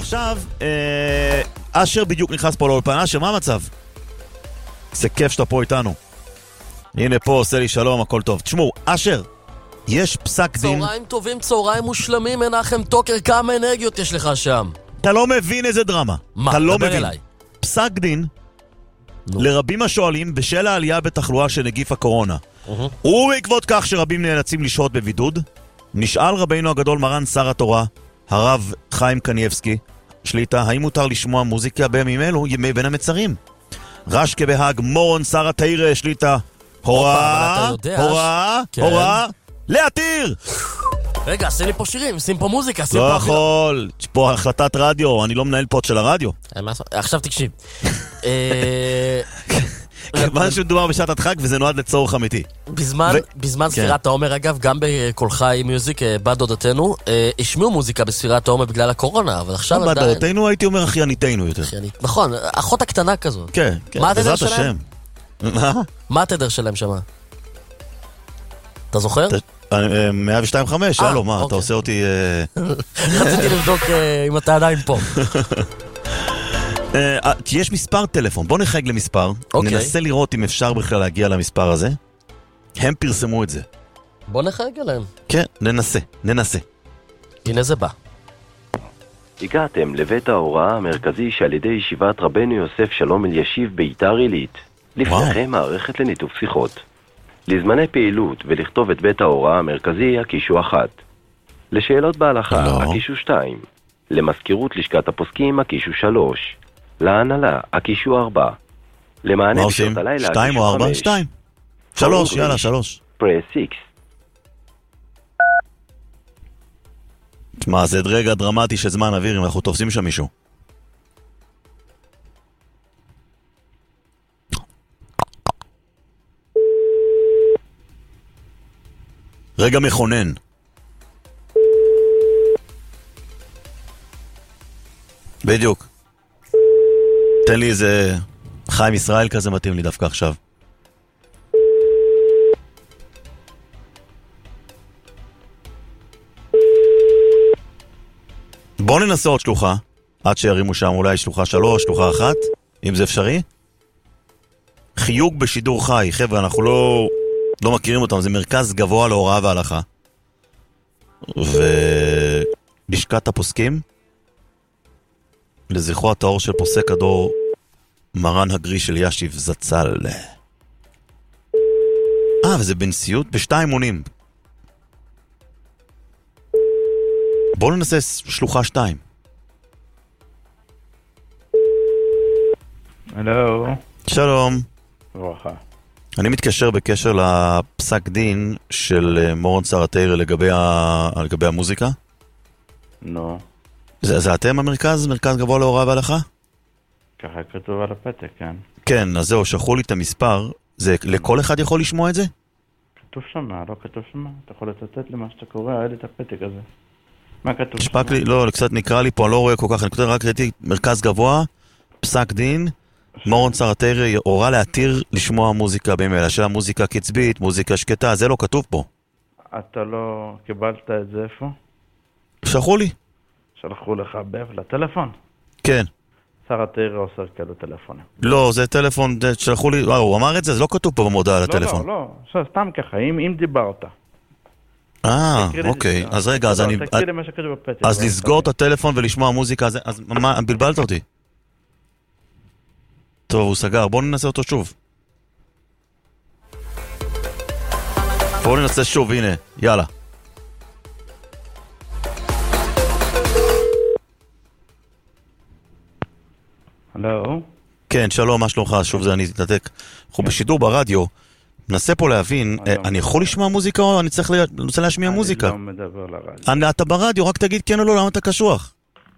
עכשיו, אשר בדיוק נכנס פה לאולפן. אשר, מה המצב? זה כיף שאתה פה איתנו. הנה פה, עושה לי שלום, הכל טוב. תשמעו, אשר, יש פסק דין... צהריים טובים, צהריים מושלמים, מנחם טוקר, כמה אנרגיות יש לך שם? אתה לא מבין איזה דרמה. מה? אתה לא דבר מבין. אליי. פסק דין לרבים השואלים בשל העלייה בתחלואה של נגיף הקורונה. ובעקבות כך שרבים נאלצים לשהות בבידוד, נשאל רבינו הגדול מרן שר התורה, הרב חיים קניאבסקי, שליטה, האם מותר לשמוע מוזיקה בימים אלו ימי בין המצרים? רשקה בהאג מורון שר התאיר שליטה, הוראה, הוראה, להתיר! רגע, עשה לי פה שירים, שים פה מוזיקה, שים לא פה... יכול, יש פה החלטת רדיו, אני לא מנהל פוד של הרדיו. עכשיו תקשיב. כיוון שמדובר בשעת הדחק וזה נועד לצורך אמיתי. בזמן ספירת העומר, אגב, גם בכל חי מיוזיק, בת דודתנו, השמיעו מוזיקה בספירת העומר בגלל הקורונה, אבל עכשיו בת דודתנו הייתי אומר אחייניתנו יותר. נכון, אחות הקטנה כזו. כן, בעזרת השם. מה התדר שלהם שם? אתה זוכר? 102.5, הלו, מה, אתה עושה אותי... רציתי לבדוק אם אתה עדיין פה. יש מספר טלפון, בוא נחייג למספר, ננסה לראות אם אפשר בכלל להגיע למספר הזה. הם פרסמו את זה. בוא נחייג אליהם. כן, ננסה. הנה זה בא. הגעתם לבית ההוראה המרכזי שעל ידי ישיבת רבנו יוסף שלום אלישיב ביתר עילית. לפניכם מערכת לניתוב שיחות. לזמני פעילות ולכתוב את בית ההוראה המרכזי הקישו 1. לשאלות בהלכה הקישו 2. למזכירות לשכת הפוסקים הקישו 3. להנהלה הקישו 4. למענה בשעות הלילה 2 או 4? 2. 3, יאללה, 3. פרס 6. תשמע, זה רגע דרמטי של זמן אוויר אם אנחנו תופסים שם מישהו. רגע מכונן. בדיוק. תן לי איזה חיים ישראל כזה מתאים לי דווקא עכשיו. בואו ננסה עוד שלוחה עד שירימו שם, אולי שלוחה 3, שלוחה 1, אם זה אפשרי. חיוג בשידור חי, חבר'ה, אנחנו לא מכירים אותם, זה מרכז גבוה להוראה והלכה. ולשכת הפוסקים לזכרו הטהור של פוסק הדור מרן הגריש אלישיב זצ"ל. וזה בנשיאות בשתיים מונים. בואו ננסה שלוחה 2. הלו. שלום. ברכה. אני מתקשר בקשר לפסק דין של מורון שר התאיר לגבי המוזיקה. נו. זה אתם המרכז? מרכז גבוה להוראה והלכה? ככה כתוב על הפתק, כן. כן, אז זהו, שלחו לי את המספר. זה לכל אחד יכול לשמוע את זה? כתוב שמה, לא כתוב שמה. אתה יכול לצטט למה שאתה קורא, היה לי את הפתק הזה. מה כתוב? שפק לי, לא, קצת נקרא לי פה, אני לא רואה כל כך, אני כותב רק ראיתי מרכז גבוה, פסק דין, מורון שר התאיר הורה להתיר לשמוע מוזיקה בימים אלה, של המוזיקה קצבית, מוזיקה שקטה, זה לא כתוב פה. אתה לא קיבלת את זה איפה? שלחו לי. שלחו לך לטלפון? כן. שר התאיר עושה כאלו טלפונים. לא, זה טלפון, שלחו לי, הוא אמר את זה, זה לא כתוב פה במודעה על הטלפון. לא, סתם ככה, אם דיברת. אוקיי, אז רגע, אז אני... אז לסגור את הטלפון ולשמוע מוזיקה, אז מה, בלבלת אותי? טוב, הוא סגר, בואו ננסה אותו שוב. בואו ננסה שוב, הנה, יאללה. הלו? כן, שלום, מה שלומך? שוב זה אני אתנתק. אנחנו בשידור ברדיו, ננסה פה להבין, אני יכול לשמוע מוזיקה או אני רוצה להשמיע מוזיקה? אני לא מדבר לרדיו. אתה ברדיו, רק תגיד כן או לא, למה אתה קשוח?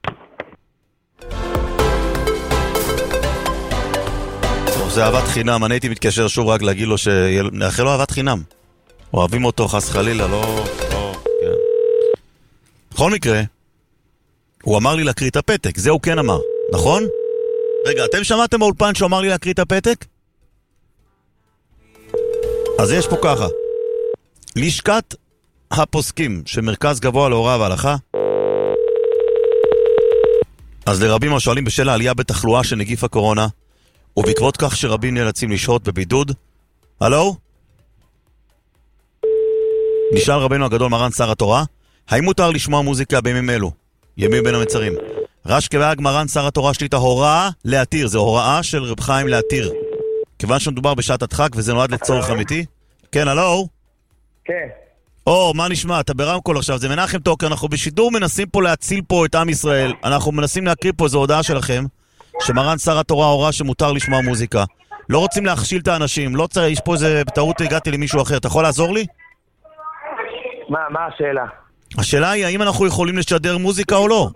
טוב, זה אהבת חינם, אני הייתי מתקשר שוב רק להגיד לו נאחל לו אהבת חינם. אוהבים אותו, חס חלילה, לא, כן. בכל מקרה, הוא אמר לי להקריא את הפתק, זה הוא כן אמר, נכון? רגע, אתם שמעתם באולפן שהוא אמר לי להקריא את הפתק? אז יש פה ככה. לשכת הפוסקים של מרכז גבוה להוראה והלכה אז לרבים השואלים בשל העלייה בתחלואה של נגיף הקורונה, ובעקבות כך שרבים נאלצים לשהות בבידוד. הלו? נשאל רבנו הגדול מרן שר התורה, האם מותר לשמוע מוזיקה בימים אלו? ימים בין המצרים. רש כבהג מרן שר התורה שליטה הוראה להתיר, זה הוראה של רב חיים להתיר. כיוון שמדובר בשעת הדחק וזה נועד לצורך אמיתי? כן, הלו? כן. מה נשמע? אתה ברמקול עכשיו, זה מנחם טוקר, אנחנו בשידור מנסים פה להציל פה את עם ישראל, אנחנו מנסים להקריא פה איזו הודעה שלכם, שמרן שר התורה הוראה שמותר לשמוע מוזיקה. לא רוצים להכשיל את האנשים, לא צריך, יש פה איזה בטעות הגעתי למישהו אחר, אתה יכול לעזור לי? מה השאלה? השאלה היא, האם אנחנו יכולים לשדר מוזיקה או לא?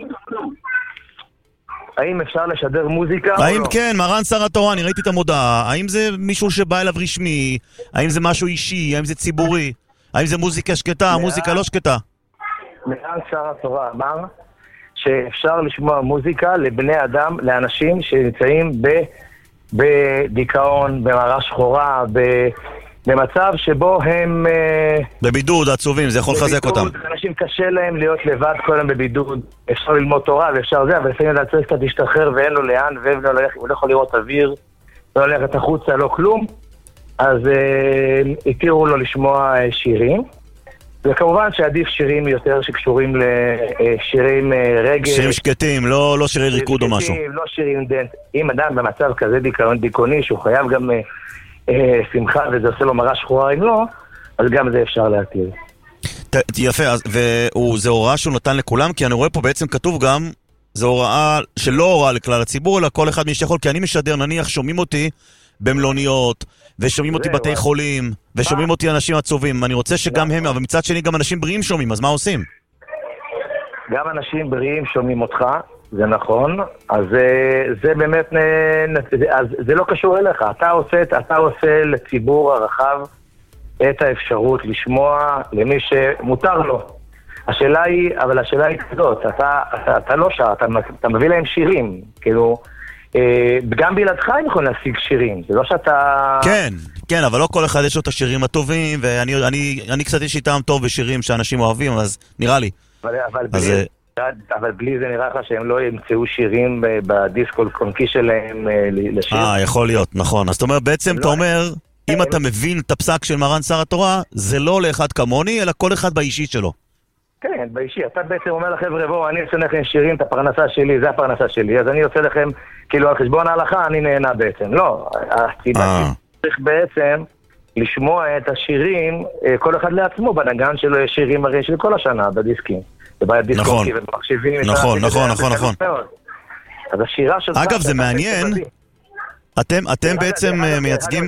האם אפשר לשדר מוזיקה או לא? האם כן, מרן שר התורה, אני ראיתי את המודעה, האם זה מישהו שבא אליו רשמי, האם זה משהו אישי, האם זה ציבורי, האם זה מוזיקה שקטה, מוזיקה לא שקטה? מרן שר התורה אמר שאפשר לשמוע מוזיקה לבני אדם, לאנשים שנמצאים בדיכאון, במראה שחורה, במצב שבו הם בבידוד, עצובים, זה יכול לחזק אותם. אנשים קשה להם להיות לבד כל היום בבידוד, אפשר ללמוד תורה ואפשר זה, אבל לפעמים צריך קצת להשתחרר ואין לו לאן, והוא לא יכול לראות אוויר, לא הולכת החוצה, לא כלום, אז התירו לו לשמוע שירים, וכמובן שעדיף שירים יותר שקשורים לשירים רגע. שירים שקטים, לא שירי ריקוד או משהו. לא שירים דנט. אם אדם במצב כזה דיכאוני, שהוא חייב גם שמחה וזה עושה לו מראה שחורה אם לא, אז גם זה אפשר להתיר. יפה, וזה הוראה שהוא נתן לכולם, כי אני רואה פה בעצם כתוב גם, זה הוראה שלא הוראה לכלל הציבור, אלא כל אחד מי שיכול, כי אני משדר, נניח, שומעים אותי במלוניות, ושומעים אותי בתי חולים, ושומעים אותי אנשים עצובים, אני רוצה שגם הם, אבל מצד שני גם אנשים בריאים שומעים, אז מה עושים? גם אנשים בריאים שומעים אותך, זה נכון, אז זה באמת, אז זה לא קשור אליך, אתה עושה לציבור הרחב את האפשרות לשמוע למי שמותר לו. השאלה היא כזאת, אתה לא שר, אתה מביא להם שירים, כאילו, גם בלעדך הם יכולים להשיג שירים, זה לא שאתה... כן, אבל לא כל אחד יש לו את השירים הטובים, ואני קצת יש איתם טוב בשירים שאנשים אוהבים, אז נראה לי. אבל בלי זה נראה לך שהם לא ימצאו שירים בדיסקו קונקי שלהם לשיר. יכול להיות, נכון. אז אתה אומר, בעצם אתה אומר, אם אתה מבין את הפסק של מרן שר התורה, זה לא לאחד כמוני, אלא כל אחד באישי שלו. כן, באישי. אתה בעצם אומר לחבר'ה, בואו, אני אעשה לכם שירים, את הפרנסה שלי, זה הפרנסה שלי, אז אני עושה לכם, כאילו על חשבון ההלכה, אני נהנה בעצם. לא, צריך בעצם לשמוע את השירים, כל אחד לעצמו, בנגן שלו יש שירים הרי של כל השנה, בדיסקים. נכון, נכון. אז השירה של... אגב, זה מעניין, אתם בעצם מייצגים...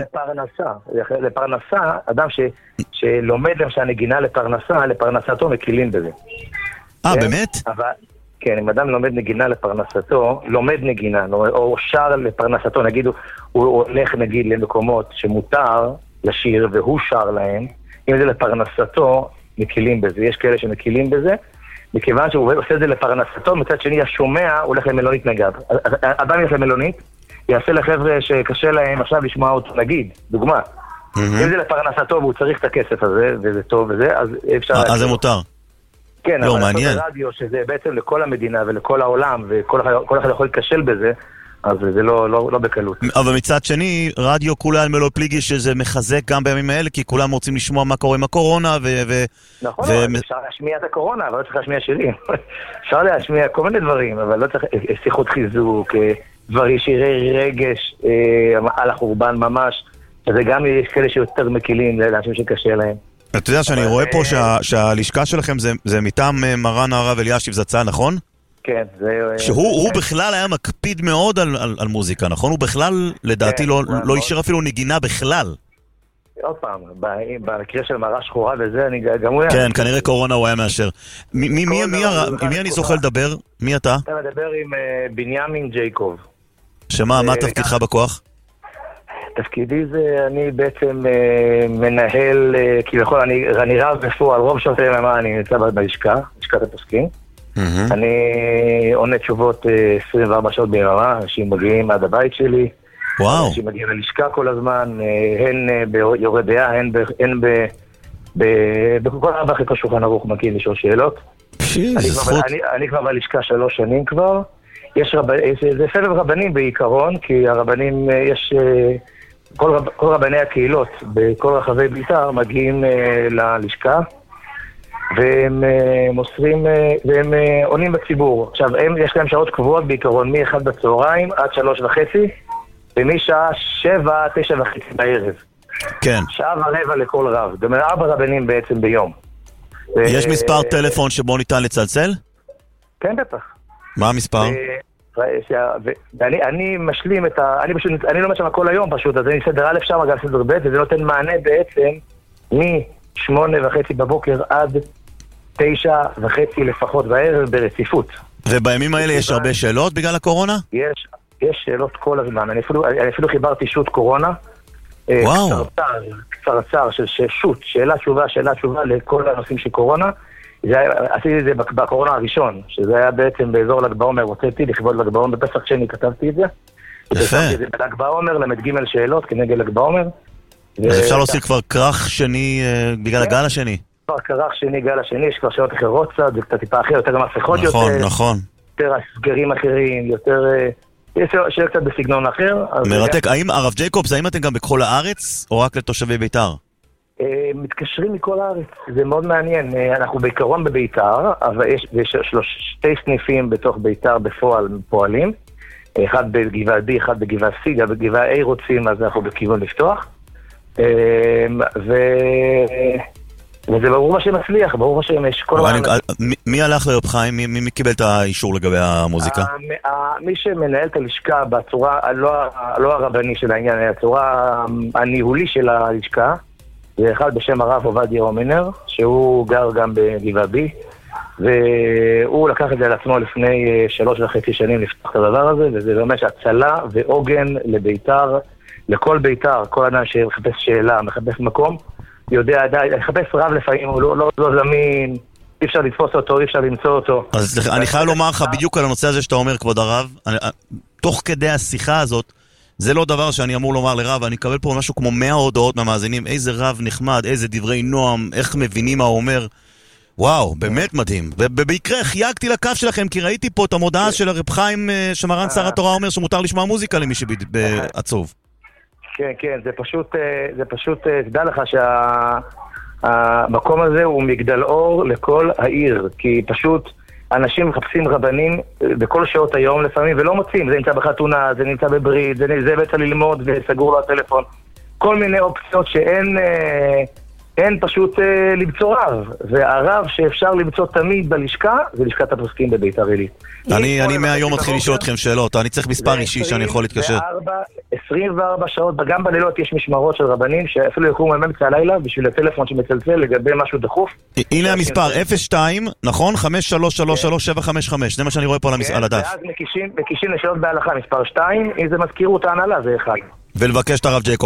לפרנסה, אדם שלומד למשל נגינה לפרנסתו מקילים בזה. באמת? כן, אם אדם לומד נגינה לפרנסתו, לומד נגינה, או שר לפרנסתו, נגיד, הוא הולך נגיד למקומות שמותר לשיר והוא שר להם, אם זה לפרנסתו, מקילים בזה. יש כאלה שמקילים בזה, מכיוון שהוא עושה את זה לפרנסתו, מצד שני השומע הולך למלונית נגד. אדם ילך למלונית, יעשה לחבר'ה שקשה להם עכשיו לשמוע אותו, נגיד, דוגמה. אם זה לפרנסתו והוא צריך את הכסף הזה, וזה טוב וזה, אז אפשר... אז זה מותר. כן, אבל לעשות ברדיו, שזה בעצם לכל המדינה ולכל העולם, וכל אחד יכול להתקשל בזה, אז זה לא בקלות. אבל מצד שני, רדיו כולה על מלוא פליגי שזה מחזק גם בימים האלה, כי כולם רוצים לשמוע מה קורה עם הקורונה, נכון, אפשר להשמיע את הקורונה, אבל לא צריך להשמיע שירים. אפשר להשמיע כל מיני דברים, אבל לא צריך שיחות חיזוק, דברים, שירי רגש, על החורבן ממש, שזה גם יש כאלה שיותר מקילים לאנשים שקשה להם. אתה יודע שאני רואה פה שהלשכה שלכם זה מטעם מרן הרב אלישיב זצ"ל, נכון? כן, זה... שהוא בכלל היה מקפיד מאוד על מוזיקה, נכון? הוא בכלל, לדעתי, לא אישר אפילו נגינה בכלל. עוד פעם, במקרה של מראה שחורה וזה, אני גם הוא... כן, כנראה קורונה הוא היה מאשר. מי אני זוכה לדבר? מי אתה? אתה מדבר עם בנימין ג'ייקוב. שמה, מה תפקידך בכוח? תפקידי זה, אני בעצם מנהל, כביכול, אני רב בפועל, רוב שעות היממה אני נמצא בלשכה, לשכת הפוסקים. אני עונה תשובות 24 שעות ביממה, אנשים מגיעים עד הבית שלי. וואו. אנשים מגיעים ללשכה כל הזמן, הן ביורד דעה, הן בכל הרבה אחרי שולחן ערוך מגיעים לשאול שאלות. זה זכות. אני כבר בלשכה 3 שנים כבר. זה סבב רבנים בעיקרון, כי הרבנים, יש... כל רבני הקהילות בכל רחבי ביתר מגיעים ללשכה, והם מוסרים, והם עונים בציבור. עכשיו, יש להם שעות קבועות בעיקרון, מ-1 בצהריים עד 3:30, ומשעה 7, 9:30 בערב. כן. שעה ורבע לכל רב. זאת אומרת, 4 רבנים בעצם ביום. יש מספר טלפון שבו ניתן לצלצל? כן, בטח. מה המספר? אני משלים את ה... אני לומד שם כל היום פשוט, אז אני סדר א' שם, גם סדר ב', וזה נותן מענה בעצם מ-8:30 בבוקר עד 9:30 לפחות בערב ברציפות. ובימים האלה יש הרבה שאלות בגלל הקורונה? יש שאלות כל הזמן. אני אפילו חיברתי שוט קורונה. וואו. קצרצר של שוט, שאלה תשובה לכל הנושאים של קורונה. עשיתי את זה בקורונה הראשון, שזה היה בעצם באזור ל"ג בעומר, הוצאתי לכבוד ל"ג בעומר, בפסח שני כתבתי את זה. יפה. ל"ג בעומר, ל"ג שאלות כנגד ל"ג בעומר. אז אפשר להוסיף כבר כרך שני בגלל הגל השני. כבר כרך שני, גל השני, יש כבר שאלות אחרות קצת, זה קצת טיפה אחר, יותר גם מסכות יותר. נכון. יותר סגרים אחרים, יותר... יש שאלה קצת בסגנון אחר. מרתק. האם, הרב ג'ייקובס, האם אתם גם בכל הארץ, או רק לתושבי ביתר? מתקשרים מכל הארץ, זה מאוד מעניין. אנחנו בעיקרון בביתר, אבל יש 2 סניפים בתוך ביתר בפועל פועלים. אחד בגבעה D, אחד בגבעה C, גם בגבעה A רוצים, אז אנחנו בכיוון לפתוח. וזה ברור מה שמצליח, ברור מה שיש כל הזמן. מי הלך לרב חיים? מי קיבל את האישור לגבי המוזיקה? מי שמנהל את הלשכה בצורה, לא הרבני של העניין, הצורה הניהולי של הלשכה, זה אחד בשם הרב עובדיה הומינר, שהוא גר גם בגבעה B, והוא לקח את זה על עצמו לפני 3.5 שנים לפתוח את הדבר הזה, וזה ממש הצלה ועוגן לביתר, לכל ביתר, כל אדם שמחפש שאלה, מחפש מקום, יודע, מחפש רב לפעמים, הוא לא זמין, אי אפשר לתפוס אותו, אי אפשר למצוא אותו. אז אני חייב לומר לך בדיוק על הנושא הזה שאתה אומר, כבוד הרב, תוך כדי השיחה הזאת, זה לא דבר שאני אמור לומר לרב, אני אקבל פה משהו כמו 100 הודעות מהמאזינים, איזה רב נחמד, איזה דברי נועם, איך מבינים מה הוא אומר. וואו, באמת מדהים. ובמקרה חייגתי לקו שלכם, כי ראיתי פה את המודעה של הרב חיים, שמרן שר התורה אומר שמותר לשמוע מוזיקה למי שעצוב. כן, זה פשוט, תדע לך שהמקום הזה הוא מגדל אור לכל העיר, כי פשוט אנשים מחפשים רבנים בכל שעות היום לפעמים ולא מוצאים, זה נמצא בחתונה, זה נמצא בברית, זה בעצם ללמוד וסגור לו הטלפון, כל מיני אופציות שאין פשוט למצוא רב, והרב שאפשר למצוא תמיד בלשכה זה לשכת הפוסקים בביתר עילית. אני מהיום מתחיל לשאול אתכם שאלות, אני צריך מספר אישי שאני יכול להתקשר. 24 שעות, גם בלילות יש משמרות של רבנים שאפילו יקומו באמצע הלילה בשביל הטלפון שמצלצל לגבי משהו דחוף. הנה המספר 02, נכון? 5333-755, זה מה שאני רואה פה על הדף. ואז מקישים לשאלות בהלכה, מספר 2, אם זה מזכירות ההנהלה זה 1. ולבקש את הרב ג'ייקוב,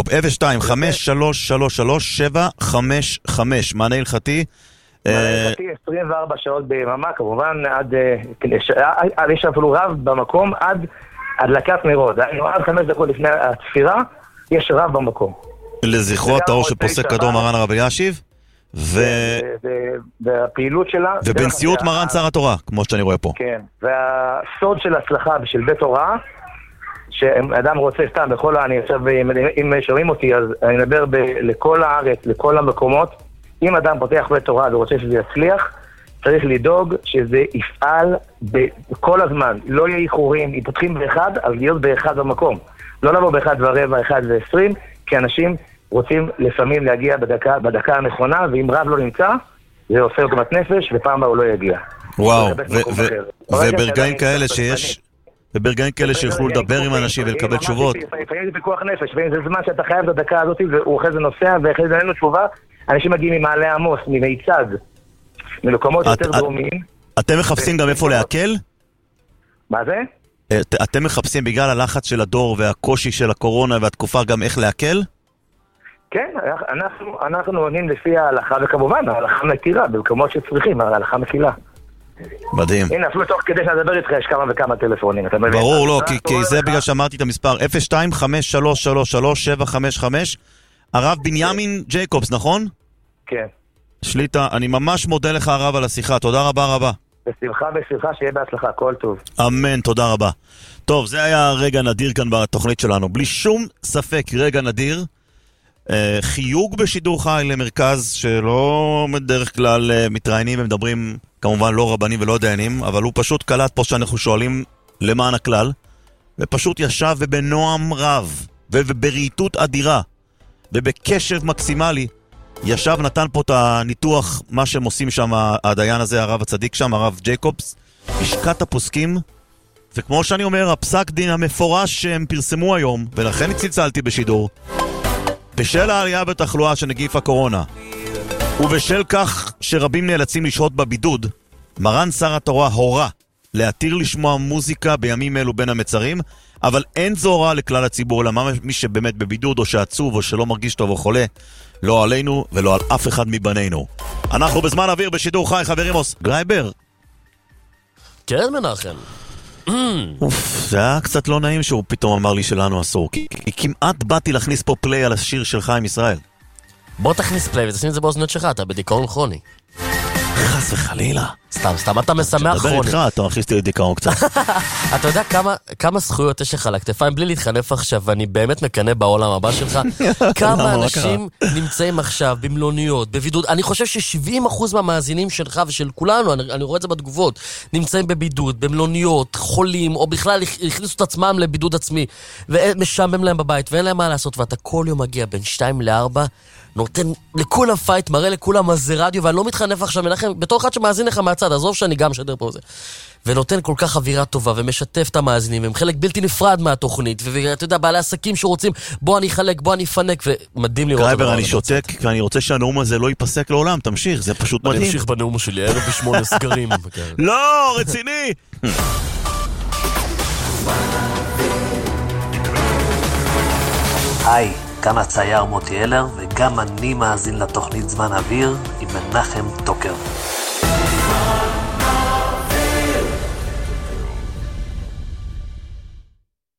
02-5333-755, מענה הלכתי. מענה הלכתי 24 שעות ביממה, כמובן, יש אפילו רב במקום עד הדלקת נרות, עד 5 דקות לפני התפירה, יש רב במקום. לזכרו הטהור שפוסק קדום מרן הרב אלישיב, והפעילות שלה... ובנשיאות מרן שר התורה, כמו שאני רואה פה. כן, והסוד של הצלחה בשביל בית הוראה, שאדם רוצה סתם בכל אני עכשיו, אם שומעים אותי, אז אני מדבר לכל הארץ, לכל המקומות, אם אדם פותח בית תורה ורוצה שזה יצליח, צריך לדאוג שזה יפעל בכל הזמן, לא יהיה איחורים, אם פותחים באחד, אז להיות באחד במקום. לא לבוא ב1:15, 1:20, כי אנשים רוצים לפעמים להגיע בדקה הנכונה, ואם רב לא נמצא, זה עושה עוגמת נפש, ופעם הוא לא יגיע. וואו, וברגעים כאלה שיש... וברגעים כאלה שיוכלו לדבר עם אנשים ולקבל תשובות. לפעמים זה פיקוח נפש, ואם זה זמן שאתה חייב את הדקה הזאת, והוא אחרי זה נוסע, ואחרי זה אין לו תשובה, אנשים מגיעים ממעלה עמוס, ממיצד, מלוקמות יותר דרומיים. אתם מחפשים גם איפה להקל? מה זה? אתם מחפשים בגלל הלחץ של הדור והקושי של הקורונה והתקופה גם איך להקל? כן, אנחנו עונים לפי ההלכה, וכמובן, ההלכה מתירה, במקומות שצריכים, ההלכה מקילה. מדהים. הנה, אפילו תוך כדי שנדבר איתך יש כמה וכמה טלפונים. ברור, לא, כי זה בגלל שאמרתי את המספר 02-5333-755. הרב בנימין ג'ייקובס, נכון? כן. שליטה, אני ממש מודה לך הרב על השיחה, תודה רבה רבה. בשמחה, שיהיה בהצלחה, כל טוב. אמן, תודה רבה. טוב, זה היה רגע נדיר כאן בתוכנית שלנו. בלי שום ספק, רגע נדיר. חיוג בשידור חי למרכז שלא בדרך כלל מתראיינים ומדברים, כמובן לא רבנים ולא דיינים, אבל הוא פשוט קלט פה שאנחנו שואלים למען הכלל, ופשוט ישב ובנועם רב, ובברהיטות אדירה, ובקשב מקסימלי, ישב נתן פה את הניתוח, מה שהם עושים שם, הדיין הזה, הרב הצדיק שם, הרב ג'ייקובס, לשכת הפוסקים, וכמו שאני אומר, הפסק דין המפורש שהם פרסמו היום, ולכן צלצלתי בשידור, בשל העלייה בתחלואה של נגיף הקורונה, ובשל כך שרבים נאלצים לשהות בבידוד, מרן שר התורה הורה להתיר לשמוע מוזיקה בימים אלו בין המצרים, אבל אין זו הוראה לכלל הציבור, למה מי שבאמת בבידוד או שעצוב או שלא מרגיש טוב או חולה, לא עלינו ולא על אף אחד מבנינו. אנחנו בזמן אוויר בשידור חי, חברים. גרייבר. כן, מנחם. זה היה קצת לא נעים שהוא פתאום אמר לי שלנו אסור, כי כמעט באתי להכניס פה פליי על השיר של חיים ישראל. בוא תכניס פליי ותשים את זה באוזניות שלך, אתה בדיכאון כרוני. חס וחלילה. סתם אתה משמח כרוני. שדבר איתך, אתה מכניס לי דיכאון קצת. אתה יודע כמה זכויות יש לך על הכתפיים, בלי להתחנף עכשיו, ואני באמת מקנא בעולם הבא שלך, כמה אנשים נמצאים עכשיו במלוניות, בבידוד. אני חושב ש70% מהמאזינים שלך ושל כולנו, אני רואה את זה בתגובות, נמצאים בבידוד, במלוניות, חולים, או בכלל הכניסו את עצמם לבידוד עצמי, ומשעמם להם בבית, ואין להם מה לעשות, ואתה כל יום מגיע בין 2 ל-4, נותן לכולם פייט, מראה לכולם מה זה רדיו, ואני לא מתחנף עכשיו מנחם, בתור אחד שמאזין לך מהצד, עזוב שאני גם שדר פה זה. ונותן כל כך אווירה טובה, ומשתף את המאזינים, הם חלק בלתי נפרד מהתוכנית, ואתה יודע, בעלי עסקים שרוצים, בוא אני אחלק, בוא אני אפנק, ומדהים לראות. גרייבר, אני שותק, ואני רוצה שהנאום הזה לא ייפסק לעולם, תמשיך, זה פשוט מדהים. אני אמשיך בנאום שלי, 1,008 סגרים. לא, רציני! היי, כאן הצייר מוטי אלר, וגם אני מאזין לתוכנית זמן אוויר עם מנחם טוקר.